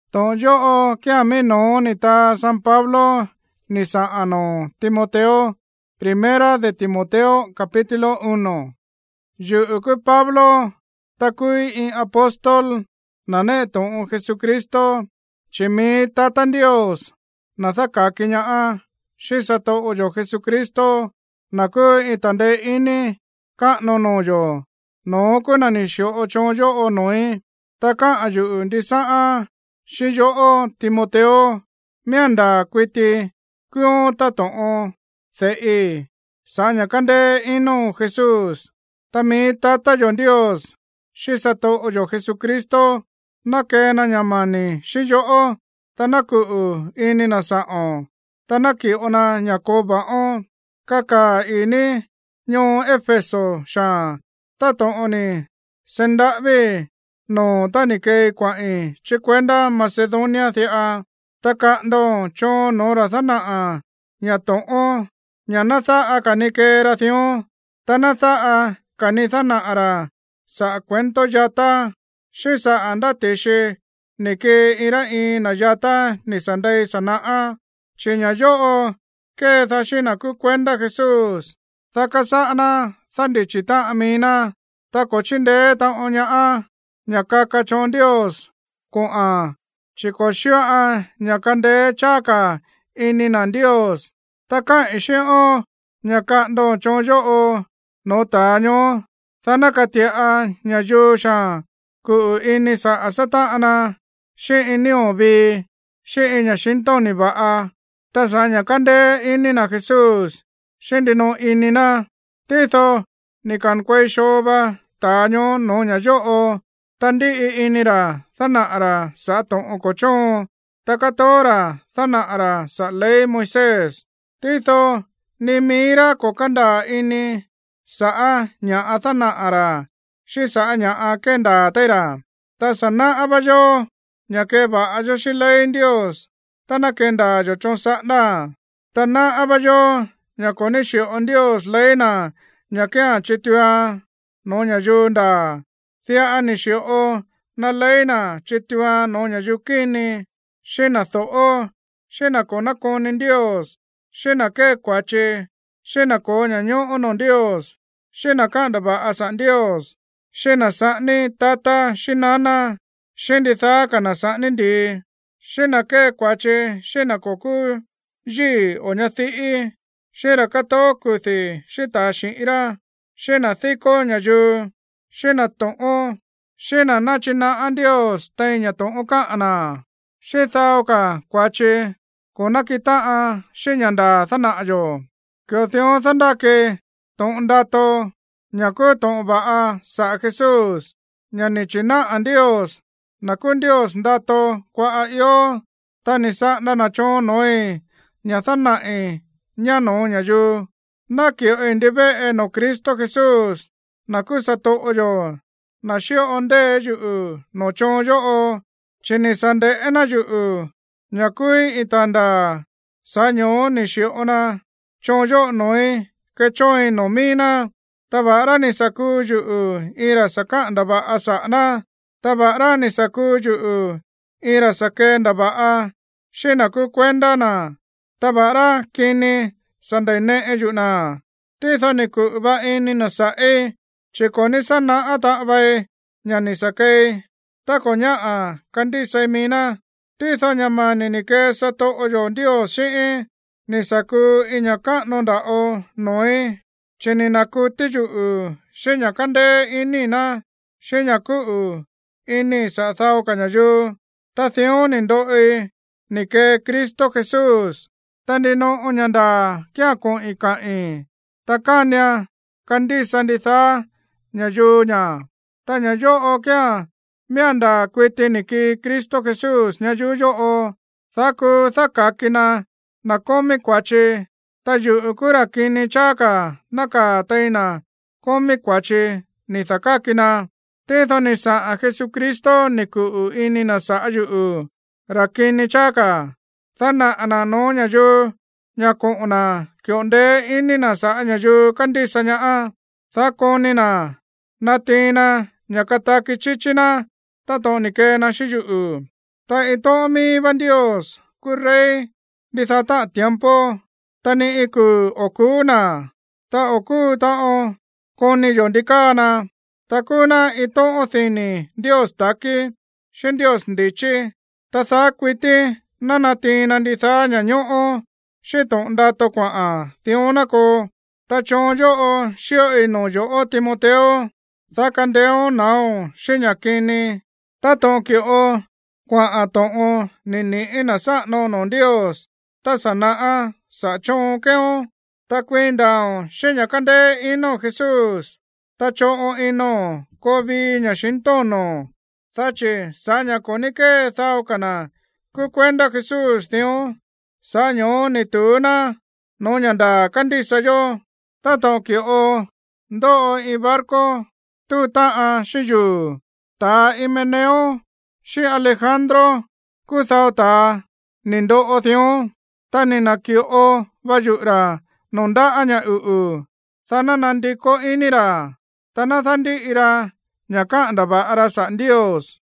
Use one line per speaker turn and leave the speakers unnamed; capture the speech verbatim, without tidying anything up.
Tong yo que a mí no ni ta San Pablo ni San Ano Timoteo, primera de Timoteo capítulo uno. Yo que Pablo takui in apóstol nane tong Jesucristo chimi tatan Dios na thaka kinya a shisato oyo Jesucristo naku itande ini ka no no yo no ko nani sho ocho yo o noi taka ayu ndisa a shi yo o Timoteo mianda kwiti kyo taton thei sanya kande ino Jesus tami tata yo Dios shisato oyo Jesucristo nake na nyamani shi yo o tanaku ini nasao tanaki ona nyakoba o kaka ini nyo Efeso sha tato oni sendabe no tanike kwa i chikwenda Macedonia thea taka ndo cho no rathana a nyato o nyanatha a kanike rathio tanatha a kanithana ara sa cuento yata shisa andate she nike ira i na yata ni sandai sanaa chinya yo que thashina ku kwenda Jesus thakasana thandichita amina takochinde ta onya a nyakaka chon Dios ko a chikoshia a nyakande chaka ini na Dios taka ishio nyaka ndo chon yo o no tanyo thanakatia a nyayusha ku ini sa asata ana shi ini obi shi inya shinto ni ba a tasanya kande ini na Jesus shindi no ini na titho nikan kwe shoba tanyo no nya yo o tandi i ini ra thana ara sa tong okocho takatora thana ara sa ley Moises titho ni mira kokanda ini sa a nya athana ara shi sa nya a kenda tera tasana abayo nya ke ba ayo shi ley Dios tana kenda yo chonsa na tana abayo nya konisho on Dios leina nya ke chitua no nya yunda thia anisho o na leina chitua no nya yukini shena tho o shena kona konin Dios shena ke kwache shena ko nya nyo on Dios shena kanda ba asan Dios shena sa ni tata shinana shendi tha kana sa ni di shena ke kwache shena koku ji onya thi shera kato kuthi shita shira shena thiko nya yu shena to shena nachina an Dios tainya to ka ana sheta oka kwache kona kita a shenyanda thana yo kyo thio thanda ke to ndato nya ko to ba a sa Jesus nya ni china an Dios na kun Dios ndato kwa a yo tanisa na na cho noi nya thana e nya no nya yu na kyo endebe e no Cristo Jesus na kusato oyo na shio onde yu no cho yo o chini sande ena yu nya kui itanda sanyo ni shio ona cho yo noi ke choi no mina tabara ni saku yu ira sakanda ba asana tabara ni saku yu ira sakenda ba a shina ku kwenda na tabara kini sandai ne ejuna titho ni ku ba ini na sa e chikoni sana ata bai nyani sake takonya a kandi semina titho nyamani ni ke sato oyo Dios shi ni saku inyaka nonda o noi chini naku tiju shinya kande ini na shinya ku ini sa thao kanyayu tathio ni ndo e ni ke Cristo Jesus tandi no onyanda kya kon ika e takanya kandi sanditha nyayu nya tanya yo o kya mianda kwete ni ki Cristo Jesus nyayu yo o thaku thakakina na komi kwache tayu ukura kini chaka naka taina komi kwache ni thakakina titho ni sa a Jesucristo ni ku ini na sa ayu rakini chaka thana anano nyayu nyako ona kyonde ini na sa nyayu kandi sanya a thakoni na natina nyakata kichichina tato ni ke na shiyu ta ito mi ban Dios ku rey di thata tiempo ta ni iku okuna ta oku ta o koni yondikana ta kuna ito othini Dios taki shen Dios ndichi ta tha kwiti nanati nanditha nyanyo'o shitonda to kwa'a thiona ko ta chon yo'o shio ino yo'o Timoteo tha kandeo nao shinyakini ta ton kio kwa'a to'o nini ina sa'no no Dios ta sana'a sa chon keo ta kwindao shinyakande ino Jesús ta cho'o ino kobi nyashintono thachi saña konike thao kana ku kwenda Jesús thio saño ni tuna no nyanda kandisa yo ta ton kio ndo i barco tu ta'a shiyu ta Himeneo shi Alejandro ku thao ta nindo thio ta ni na kio vayura nonda anya uu thana nandiko inira tana thandi ira nyaka ndaba ara sa Dios